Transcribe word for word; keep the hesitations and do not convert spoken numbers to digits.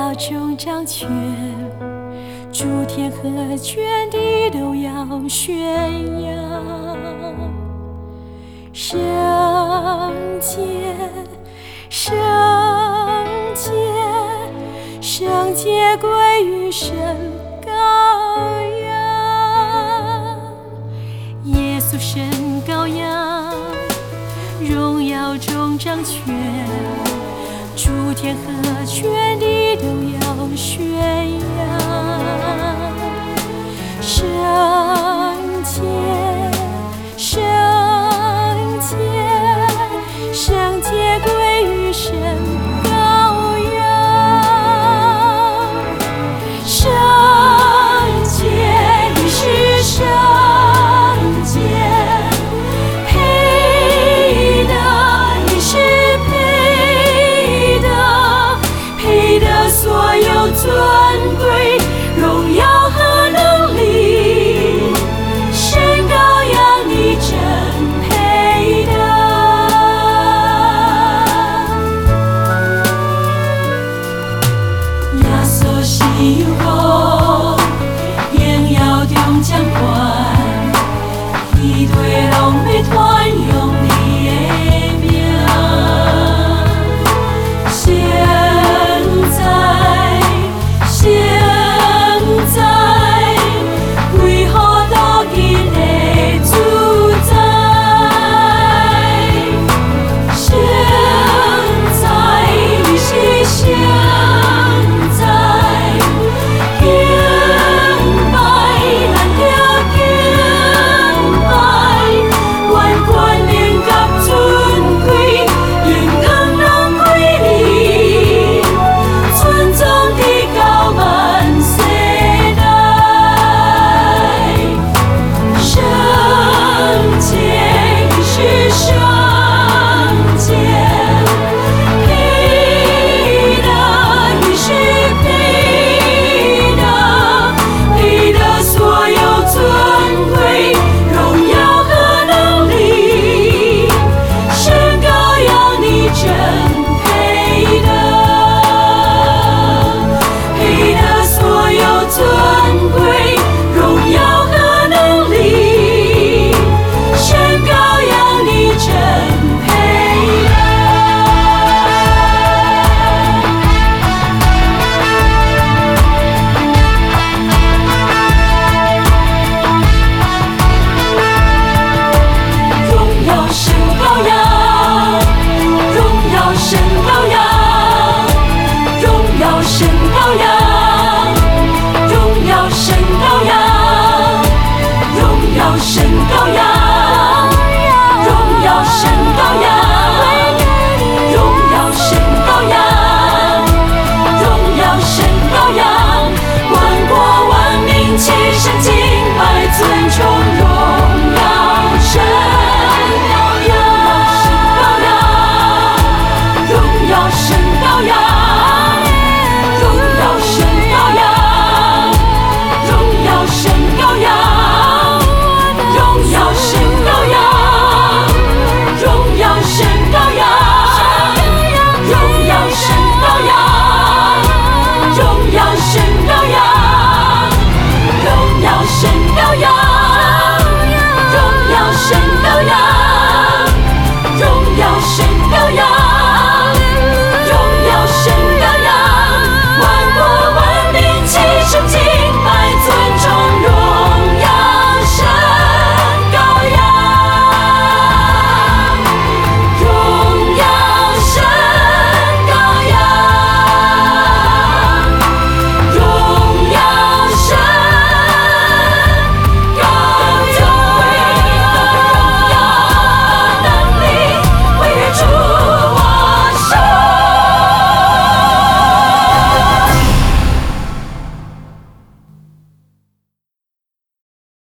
耀中掌权，诸天和全地都要宣扬。圣洁，圣洁，圣洁归于神羔羊。耶稣神羔羊，荣耀中掌权，诸天和全地都要宣扬。圣洁，圣洁，圣洁归于神羔羊。圣洁，你是圣洁，配得，你是配得，配得所有尊贵、荣耀和能力。神羔羊，你真配得。亚瑟西后，应要中将官，一对拢要传扬你的名。现在，现在，为何都因的主宰？现在，你是现在，敬拜，咱着敬拜，万冠荣甲尊贵，荣光拢归你，尊重地到万世代。圣洁，你是圣洁，配得，你是配得，配得所有尊贵、荣耀和能力。神羔羊，你真配得，配得所有尊贵、荣耀和能力。神羔羊，你真配得。荣耀神羔羊，荣耀神羔羊，荣耀神羔羊，荣耀神羔羊，荣耀神羔羊，荣耀神羔羊。